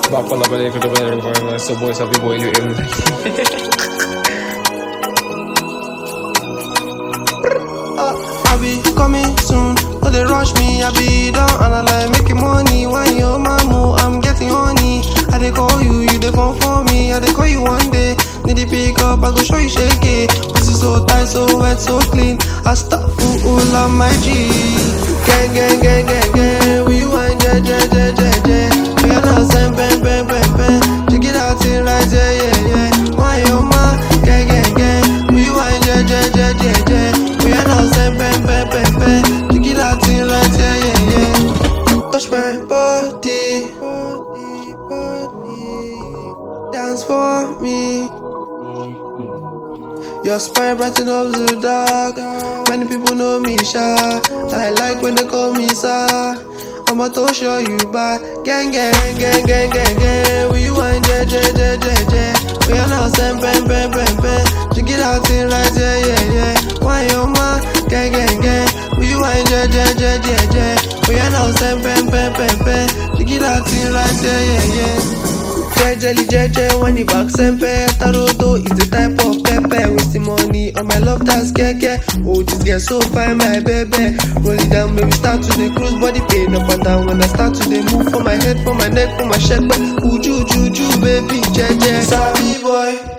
Back on the so boys have boy you I be coming soon, no they rush me, I be down and I like making money. When your mamu, I'm getting honey. I dey call you, you dey come for me. I dey call you one day, need to pick up, I go show you shake it. This is so tight, so wet, so clean. I stop full of my G. Gang, gang, gang, gang, gang. We want je, je, je, je, je. We are not saying bang, bang, bang, bang. Check it out, in right, yeah, yeah, yeah. Why your ma, gang, gang, gang. We want je, je, je, je, je. We are not saying bang, bang, bang, bang. Check it out, in right, yeah, yeah, yeah. Touch my body, dance for me. Your smile brighten up the dark. Many people know me shy. I like when they call me sir. I'ma to show you back. Gang, gang, gang, gang, gang, gang. We want je, je, je, je, je. We are now saying bang, bang, bang, bang. Check it out, in right, yeah, yeah, yeah. Why your ma? Gang, gang, gang. We want je, je, je, je, je. We are now saying bang, bang, bang, bang. Check it out, in right, yeah, yeah, yeah. Jelly jeje when you back sempe. Tarodo is the type of pepper. Wasting money on my love that's keke. Oh, this girl so fine, my baby. Roll it down, baby, start to the cruise. Body pain up and down when I start to the move. For my head, for my neck, for my shirt. Uju, ju, ju, baby, jeje. Sorry boy.